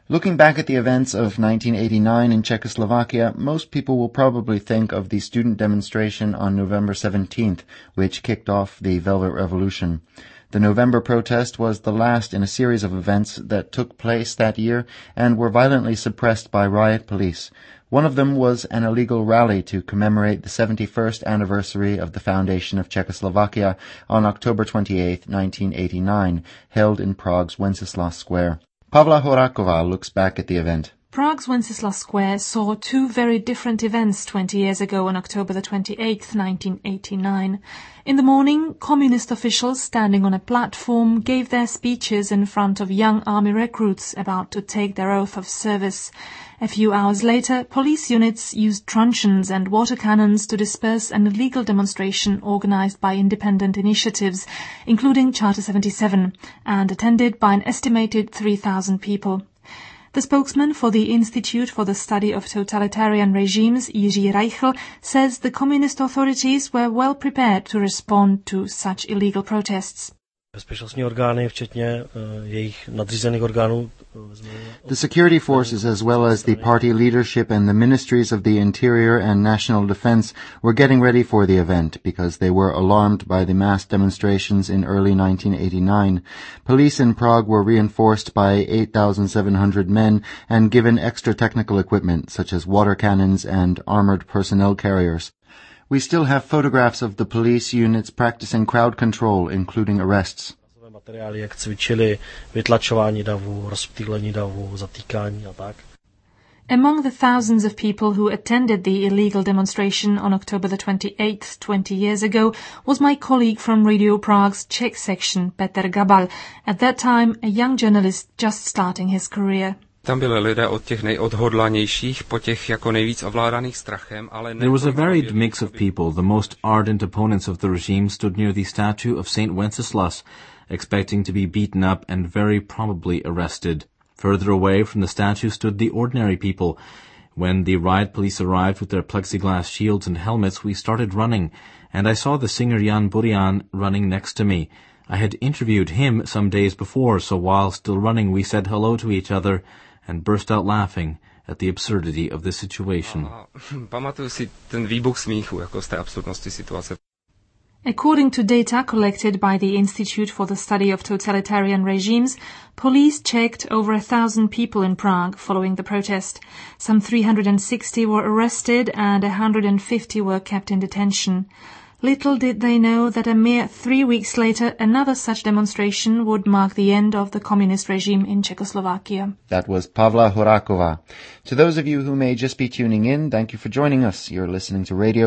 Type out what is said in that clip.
Looking back at the events of 1989 in Czechoslovakia, most people will probably think of the student demonstration on November 17th, which kicked off the Velvet Revolution. The November protest was the last in a series of events that took place that year and were violently suppressed by riot police. One of them was an illegal rally to commemorate the 71st anniversary of the foundation of Czechoslovakia on October 28, 1989, held in Prague's Wenceslas Square. Pavla Horáková looks back at the event. Prague's Wenceslas Square saw two very different events 20 years ago on October the 28th, 1989. In the morning, communist officials standing on a platform gave their speeches in front of young army recruits about to take their oath of service. A few hours later, police units used truncheons and water cannons to disperse an illegal demonstration organized by independent initiatives, including Charter 77, and attended by an estimated 3,000 people. The spokesman for the Institute for the Study of Totalitarian Regimes, Jiří Reichl, says the communist authorities were well prepared to respond to such illegal protests. Bezpečnostní orgány, včetně jejich nadřízených orgánů. The security forces, as well as the party leadership and the ministries of the Interior and National Defense, were getting ready for the event because they were alarmed by the mass demonstrations in early 1989. Police in Prague were reinforced by 8,700 men and given extra technical equipment such as water cannons and armored personnel carriers. We still have photographs of the police units practicing crowd control, including arrests. Materiály, jak cvičili, vytlačování davu, rozptýlení davu, zatýkání a tak. Among the thousands of people who attended the illegal demonstration on October the 28th, 20 years ago, was my colleague from Radio Prague's Czech section, Petr Gabal, at that time a young journalist just starting his career. Tam byli lidé od těch nejodhodlanějších po těch jako nejvíc ovládaných strachem, ale There was a varied mix of people. The most ardent opponents of the regime stood near the statue of Saint Wenceslas, expecting to be beaten up and very probably arrested. Further away from the statue stood the ordinary people. When the riot police arrived with their plexiglass shields and helmets, we started running, and I saw the singer Jan Burian running next to me. I had interviewed him some days before, so while still running we said hello to each other and burst out laughing at the absurdity of the situation. Pamatuju si ten výbuch smíchu, jako z té absurdnosti situace. According to data collected by the Institute for the Study of Totalitarian Regimes, police checked over 1,000 people in Prague following the protest. Some 360 were arrested and 150 were kept in detention. Little did they know that a mere 3 weeks later, another such demonstration would mark the end of the communist regime in Czechoslovakia. That was Pavla Horáková. To those of you who may just be tuning in, thank you for joining us. You're listening to Radio